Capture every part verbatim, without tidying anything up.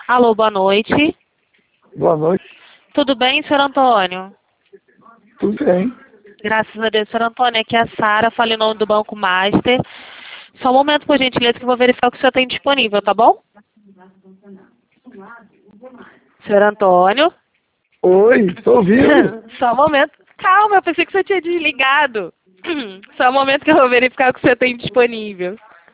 Alô, boa noite. Boa noite. Tudo bem, senhor Antônio? Tudo bem. Graças a Deus, senhor Antônio. Aqui é a Sara, fala em nome do Banco Master. Só um momento, por gentileza, que eu vou verificar o que o senhor tem disponível, tá bom? Senhor Antônio? Oi, estou ouvindo. Só um momento. Calma, eu pensei que o senhor tinha desligado. Só um momento que eu vou verificar o que o senhor tem disponível.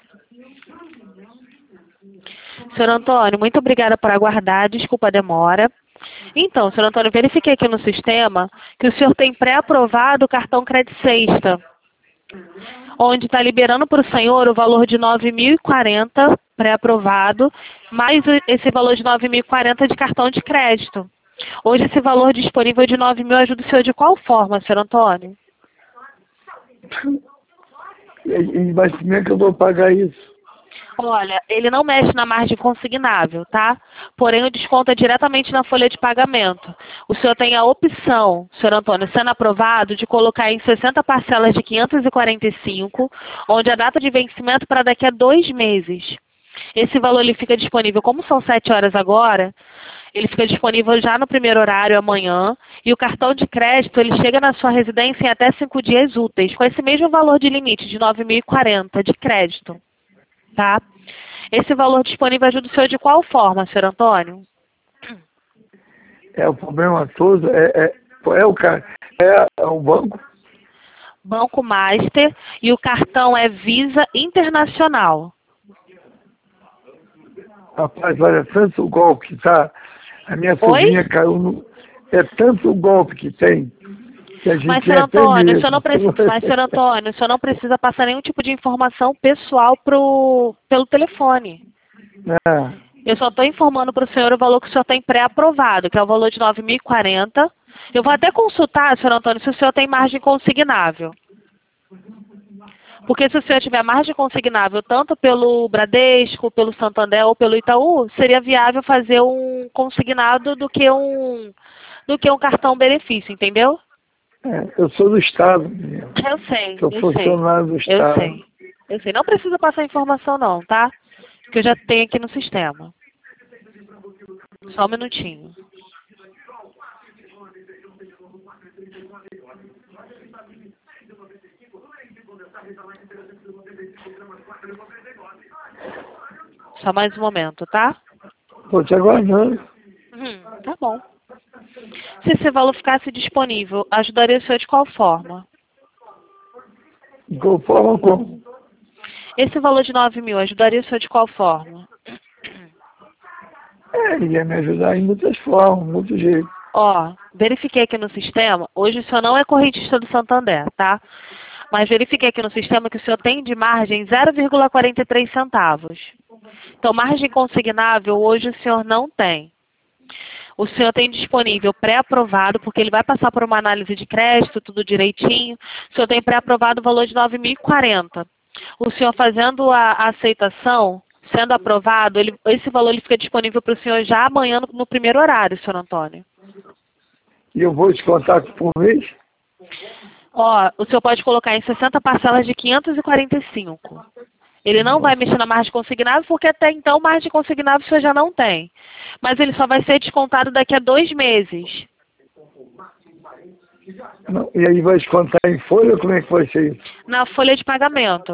Senhor Antônio, muito obrigada por aguardar. Desculpa a demora. Então, senhor Antônio, verifiquei aqui no sistema que o senhor tem pré-aprovado o cartão Crédito Sexta, onde está liberando para o senhor o valor de nove mil e quarenta pré-aprovado, mais esse valor de nove mil e quarenta de cartão de crédito. Hoje esse valor disponível de nove mil ajuda o senhor de qual forma, senhor Antônio? E, e, mas como é que eu vou pagar isso? Olha, ele não mexe na margem consignável, tá? Porém, o desconto é diretamente na folha de pagamento. O senhor tem a opção, senhor Antônio, sendo aprovado, de colocar em sessenta parcelas de quinhentos e quarenta e cinco, onde a data de vencimento para daqui a dois meses. Esse valor ele fica disponível, como são sete horas agora, ele fica disponível já no primeiro horário amanhã, e o cartão de crédito ele chega na sua residência em até cinco dias úteis, com esse mesmo valor de limite de nove mil e quarenta de crédito. Tá? Esse valor disponível ajuda o senhor de qual forma, senhor Antônio? É o problema todo, é, é, é o cara, é, é o banco. Banco Master e o cartão é Visa Internacional. Rapaz, olha, tanto o golpe que tá, a minha sobrinha Oi? caiu no. É tanto o golpe que tem, que a gente Mas, tem senhor até Antônio, o senhor medo. não precisa, mas, senhor Antônio, o senhor não precisa passar nenhum tipo de informação pessoal pro, pelo telefone. Ah, Eu só estou informando para o senhor o valor que o senhor tem pré-aprovado, que é o valor de nove mil e quarenta. Eu vou até consultar, senhor Antônio, se o senhor tem margem consignável. Porque se o senhor tiver margem consignável tanto pelo Bradesco, pelo Santander ou pelo Itaú, seria viável fazer um consignado do que um, do que um cartão benefício, entendeu? é, eu sou do Estado, mesmo. Eu sei, Sou eu sei. funcionário do Eu Estado. sei. Eu sei. Não precisa passar informação não, tá? Que eu já tenho aqui no sistema. Só um minutinho. Só mais um momento, tá? Estou te aguardando. Hum, tá bom. Se esse valor ficasse disponível, ajudaria o senhor de qual forma? De qual forma como? Esse valor de nove mil ajudaria o senhor de qual forma? É, ele ia me ajudar em muitas formas, muitos jeitos. Ó, verifiquei aqui no sistema, hoje o senhor não é correntista do Santander, tá? Mas verifiquei aqui no sistema que o senhor tem de margem zero vírgula quarenta e três centavos. Então, margem consignável hoje o senhor não tem. O senhor tem disponível pré-aprovado, porque ele vai passar por uma análise de crédito, tudo direitinho. O senhor tem pré-aprovado o valor de nove mil e quarenta. O senhor fazendo a, a aceitação, sendo aprovado, ele, esse valor ele fica disponível para o senhor já amanhã no, no primeiro horário, senhor Antônio. E eu vou descontar por mês? Ó, o senhor pode colocar em sessenta parcelas de quinhentos e quarenta e cinco. Ele não vai mexer na margem consignável, porque até então margem consignável o senhor já não tem. Mas ele só vai ser descontado daqui a dois meses. Não, e aí vai descontar em folha? Como é que vai ser isso? Na folha de pagamento.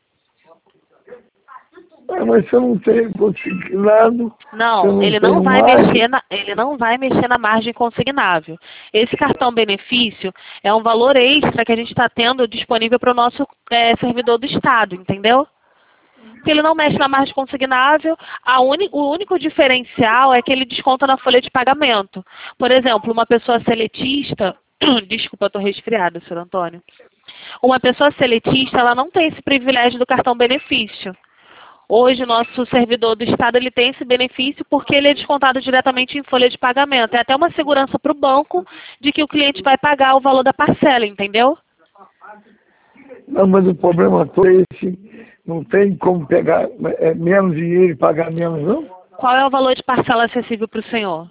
Ah, mas se eu não tenho consignado, se eu Não, não ele não tenho vai mais, mexer na, ele não vai mexer na margem consignável. Esse cartão benefício é um valor extra que a gente está tendo disponível para o nosso é, servidor do Estado, entendeu? Que ele não mexe na margem consignável, a uni, o único diferencial é que ele desconta na folha de pagamento. Por exemplo, uma pessoa seletista, desculpa, eu estou resfriada, senhor Antônio. Uma pessoa seletista, ela não tem esse privilégio do cartão benefício. Hoje, o nosso servidor do Estado ele tem esse benefício porque ele é descontado diretamente em folha de pagamento. É até uma segurança para o banco de que o cliente vai pagar o valor da parcela, entendeu? não, mas o problema todo é esse. Não tem como pegar é, menos dinheiro e pagar menos, não? Qual é o valor de parcela acessível para o senhor?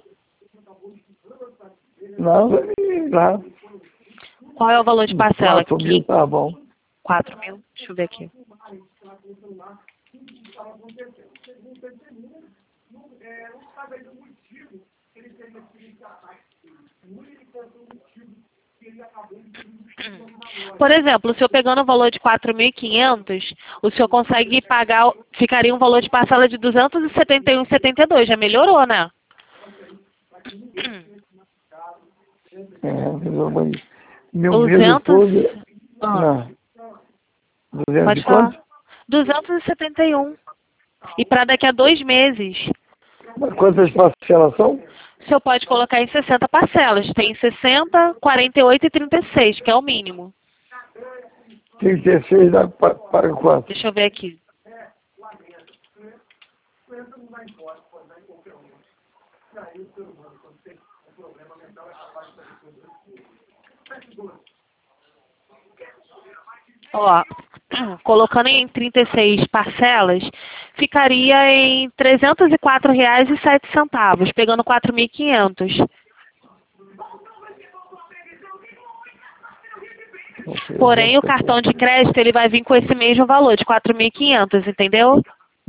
Não, lá. Qual é o valor de parcela? quatro mil tá bom. quatro mil? Deixa eu ver aqui. Por exemplo, o senhor pegando o valor de quatro mil e quinhentos, o senhor consegue pagar, ficaria um valor de parcela de duzentos e setenta e um vírgula setenta e dois. Já melhorou, né? É, mas meu medo duzentos... todo... Ah, Não. duzentos pode e falar. quanto? duzentos e setenta e um. E para daqui a dois meses. Mas quantas parcelas são? O senhor pode colocar em sessenta parcelas. Tem sessenta, quarenta e oito e trinta e seis, que é o mínimo. trinta e seis dá, pa- paga quanto? Deixa eu ver aqui. Ó, colocando em trinta e seis parcelas, ficaria em trezentos e quatro reais e sete centavos, pegando quatro mil e quinhentos. Porém, o cartão de crédito ele vai vir com esse mesmo valor, de quatro mil e quinhentos, entendeu?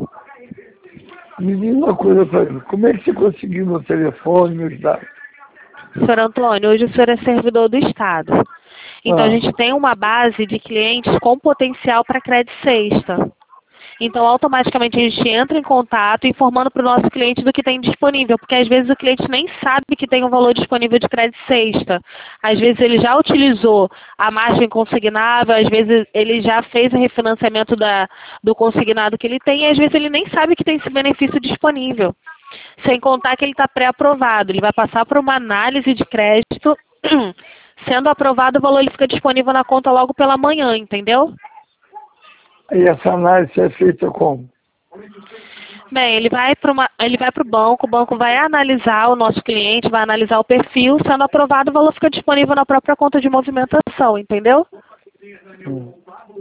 Me diz uma coisa pra mim, como é que você conseguiu meu telefone, meus dados? Senhor Antônio, hoje o senhor é servidor do Estado. Então, Ah. a gente tem uma base de clientes com potencial para crédito sexta. Então, automaticamente, a gente entra em contato informando para o nosso cliente do que tem disponível, porque às vezes o cliente nem sabe que tem um valor disponível de crédito sexta. Às vezes ele já utilizou a margem consignável, às vezes ele já fez o refinanciamento da, do consignado que ele tem, e às vezes ele nem sabe que tem esse benefício disponível. Sem contar que ele está pré-aprovado, ele vai passar por uma análise de crédito, sendo aprovado o valor ele fica disponível na conta logo pela manhã, entendeu? E essa análise é feita como? Bem, ele vai para uma, ele vai para o banco, o banco vai analisar o nosso cliente, vai analisar o perfil, sendo aprovado o valor fica disponível na própria conta de movimentação, entendeu? Hum.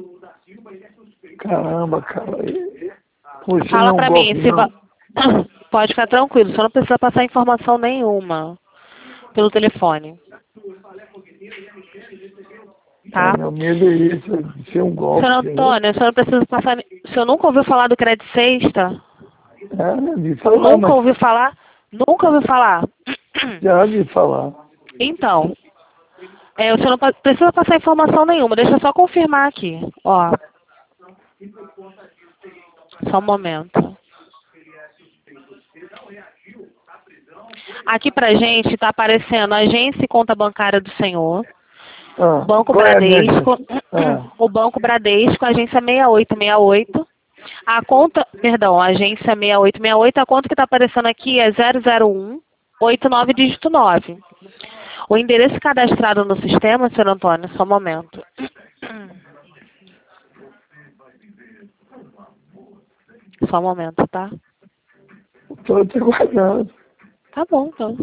Caramba, cara. Você Fala não para mim, gosta, se va... não? pode ficar tranquilo, só não precisa passar informação nenhuma pelo telefone. Tá? É, meu medo é isso, é de ser um golpe. Senhor Antônio, o senhor não precisa passar. O senhor nunca ouviu falar do crédito sexta? É, de falar, Nunca mas ouviu falar? Nunca ouviu falar? já de falar. Então, é, o senhor não pa- precisa passar informação nenhuma, deixa eu só confirmar aqui. Ó. Só um momento. Aqui pra gente tá aparecendo agência e conta bancária do senhor. Ah, Banco qual é a Bradesco. agência? Ah. O Banco Bradesco, agência seis oito seis oito. A conta, perdão, a agência seis oito seis oito, a conta que está aparecendo aqui é zero zero um oito nove dígito nove. O endereço cadastrado no sistema, senhor Antônio, só um momento. Só um momento, tá? Estou te guardando. Tá bom, então.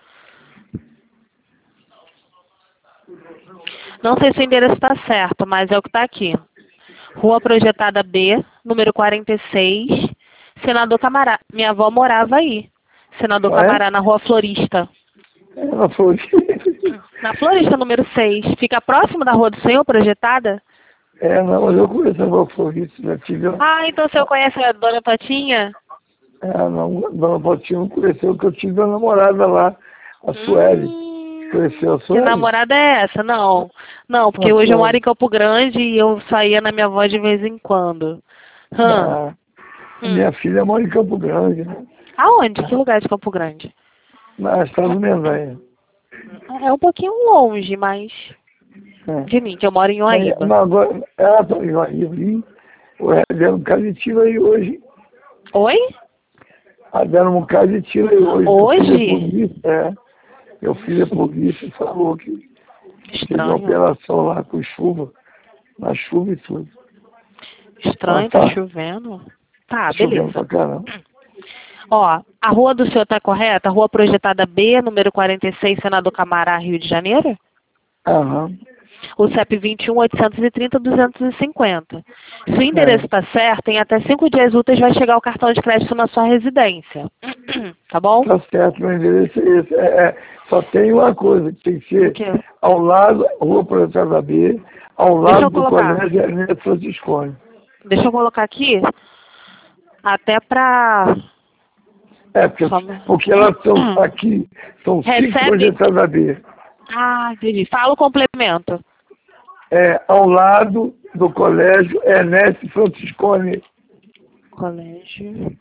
Não sei se o endereço está certo, mas é o que está aqui. Rua Projetada B, número quarenta e seis, Senador Camará. Minha avó morava aí. Senador Ah, é? Camará, na Rua Florista. Ela foi. Na Florista, número seis. Fica próximo da Rua do Senhor, Projetada? É, não, mas eu conheço a Rua Florista, já tive. Ah, então o senhor conhece a Dona Totinha? É, não, Dona Potinha não conheceu, que eu tive uma namorada lá, a Sueli. Hum, Conheceu a que Sueli? namorada é essa? Não. Não, porque A hoje eu Sueli. moro em Campo Grande e eu saía na minha avó de vez em quando. Hã? Ah, a Hum. minha filha mora em Campo Grande, né? Aonde? Que lugar de Campo Grande? Na Estrada Mendanha. É um pouquinho longe, mas... É. De mim, que eu moro em Mas, Uaíba. não, agora, ela está em Guaíba, o resto deram um bocado de tiro aí hoje. Oi? Ah, deram um bocado de tiro aí hoje. Hoje? Meu filho é polícia, é. Meu filho é polícia, falou que teve uma Estranho. operação lá com chuva, na chuva e tudo. Estranho, Ah, tá tá. chovendo. Tá, Tá chovendo beleza. pra caramba. Ó, a rua do senhor tá correta? Rua Projetada B, número quarenta e seis, Senador Camará, Rio de Janeiro? Aham. O C E P vinte e um, oitocentos e trinta, duzentos e cinquenta. Se o endereço está certo, em até cinco dias úteis vai chegar o cartão de crédito na sua residência. Tá bom? Tá certo, meu endereço é esse. É, é, só tem uma coisa, que tem que O ser quê? ao lado, Rua Projetada B, ao Deixa lado eu do colocar. Colégio Ernesto Franciscone. Deixa eu colocar aqui, até pra... É, porque, Só... porque elas estão aqui, são Recebe... cinco projetos A B. Ah, entendi. Fala o complemento. É, ao lado do colégio Ernesto Franciscone. Colégio.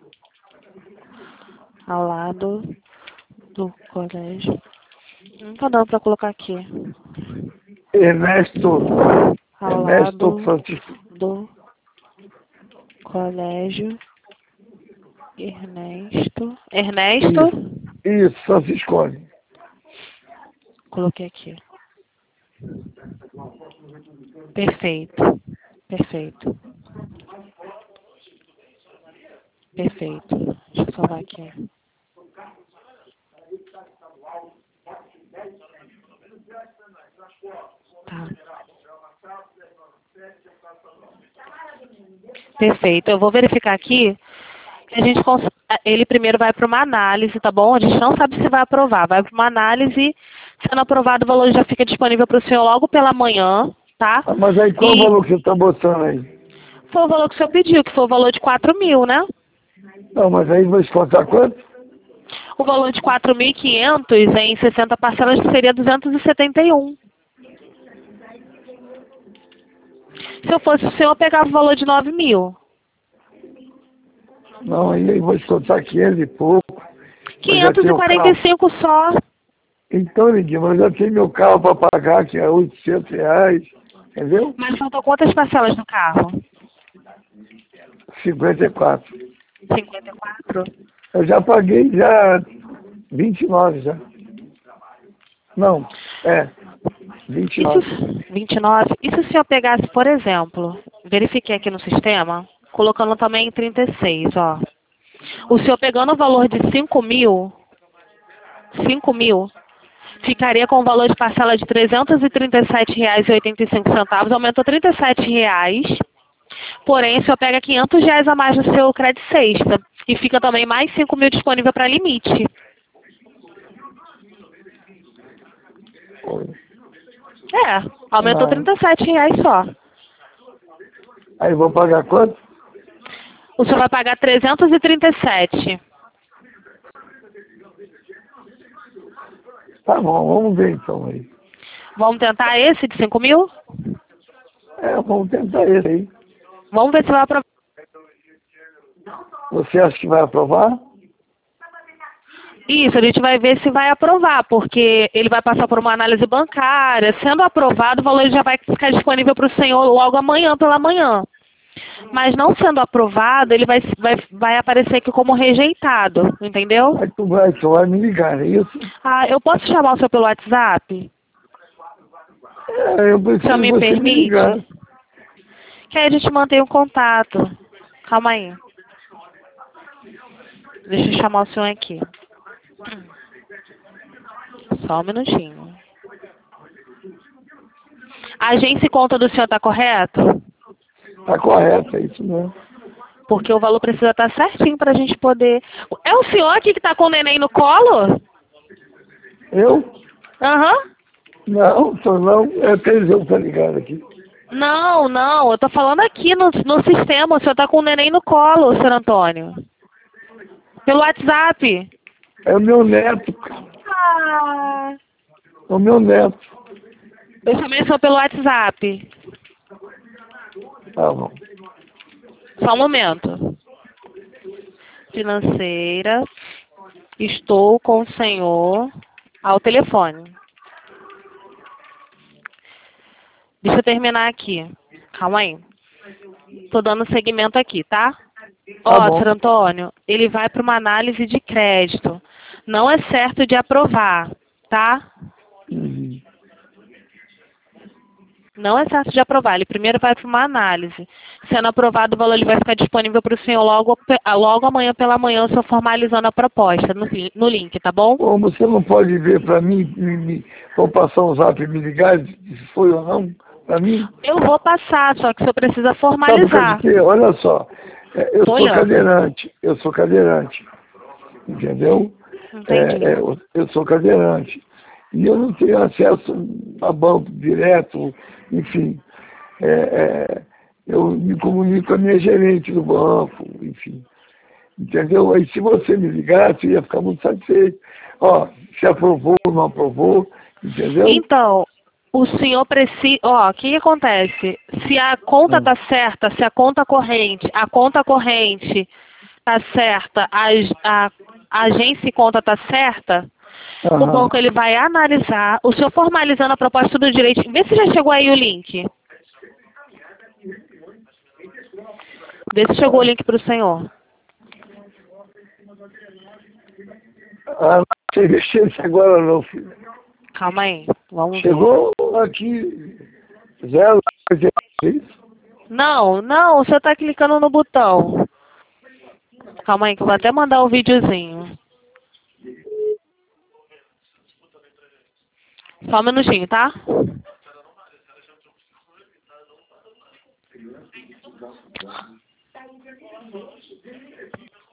Ao lado do colégio. Não tá dando pra colocar aqui. Ernesto, Ao Ernesto lado Francisco. do colégio Ernesto. Ernesto? Isso, isso, Franciscone. Coloquei aqui. Perfeito. Perfeito. Perfeito. Deixa eu salvar aqui. Tá. Perfeito. Eu vou verificar aqui. A gente cons... Ele primeiro vai para uma análise, tá bom? A gente não sabe se vai aprovar. Vai para uma análise. Sendo aprovado, o valor já fica disponível para o senhor logo pela manhã, tá? Ah, mas aí qual e... o valor que você está botando aí? Foi o valor que o senhor pediu, que foi o valor de quatro mil, né? Não, mas aí vai descontar quanto? O valor de quatro mil e quinhentos em sessenta parcelas seria duzentos e setenta e um. Se eu fosse o senhor, eu pegava o valor de nove mil. Não, aí eu vou descontar quinhentos e pouco. quinhentos e quarenta e cinco só. Então, Lindinha, mas eu já tenho meu carro para pagar, que é oitocentos reais, entendeu? Mas faltam quantas parcelas do carro? cinquenta e quatro. cinquenta e quatro? Eu já paguei já vinte e nove já. Não, é, vinte e nove. Isso, vinte e nove. E se o senhor pegasse, por exemplo, verifiquei aqui no sistema, colocando também em trinta e seis, ó. O senhor pegando o valor de cinco mil, cinco mil, ficaria com o valor de parcela de trezentos e trinta e sete reais e oitenta e cinco centavos, aumentou trinta e sete reais, porém o senhor pega quinhentos reais a mais no seu crédito sexta, e fica também mais cinco mil disponível para limite. É, aumentou trinta e sete reais só. Aí eu vou pagar quanto? O senhor vai pagar trezentos e trinta e sete. Tá bom, vamos ver então aí. Vamos tentar esse de cinco mil? É, vamos tentar esse aí. Vamos ver se vai aprovar. Você acha que vai aprovar? Isso, a gente vai ver se vai aprovar, porque ele vai passar por uma análise bancária. Sendo aprovado, o valor já vai ficar disponível para o senhor logo amanhã pela manhã. Mas não sendo aprovado, ele vai, vai, vai aparecer aqui como rejeitado, entendeu? Aí tu vai, tu vai me ligar, é isso? Ah, eu posso chamar o senhor pelo WhatsApp? É, eu preciso O senhor me você permite? me ligar. Que aí a gente mantém o contato. Calma aí. Deixa eu chamar o senhor aqui. Só um minutinho. A agência e conta do senhor está correto? Tá correto, é isso mesmo. Porque o valor precisa estar certinho para a gente poder... É o senhor aqui que está com o neném no colo? Eu? Aham. Uhum. Não, tô não. É Teseu que tá ligado aqui. Não, não. Eu tô falando aqui no, no sistema. O senhor tá com o neném no colo, senhor Antônio. Pelo WhatsApp. É o meu neto, cara. Ah. É o meu neto. Eu chamei o senhor pelo WhatsApp. Tá bom. Só um momento. Financeira. Estou com o senhor ao telefone. Deixa eu terminar aqui. Calma aí. Tô dando segmento aqui, tá? Ó, Tá bom. senhor Antônio, ele vai para uma análise de crédito. Não é certo de aprovar, tá? Uhum. Não é certo de aprovar. Ele primeiro vai para uma análise. Sendo aprovado, o valor ele vai ficar disponível para o senhor logo, logo amanhã pela manhã, o senhor formalizando a proposta no, no link, tá bom? Ô, você não pode ver para mim, me, me, vou passar um zap e me ligar se foi ou não, para mim? Eu vou passar, só que o senhor precisa Sabe formalizar. por quê? Olha só, é, eu Tô sou olhando. cadeirante, eu sou cadeirante, entendeu? Entendi. É, é, eu, eu sou cadeirante. E eu não tenho acesso a banco direto, enfim. É, é, eu me comunico com a minha gerente do banco, enfim. Entendeu? Aí se você me ligasse, eu ia ficar muito satisfeito. Ó, se aprovou ou não aprovou, entendeu? Então, o senhor precisa... Ó, o que, que acontece? Se a conta Hum. tá certa, se a conta corrente, a conta corrente tá certa, a, a, a agência e conta tá certa, o Aham. banco ele vai analisar, o senhor formalizando a proposta do direito, vê se já chegou aí o link. Vê se chegou o link para o senhor. Ah, não cheguei chegou agora não, filho. Calma aí, vamos ver. Chegou aqui zero, isso? Não, não, o senhor tá clicando no botão. Calma aí, que eu vou até mandar o videozinho. Só um minutinho, tá?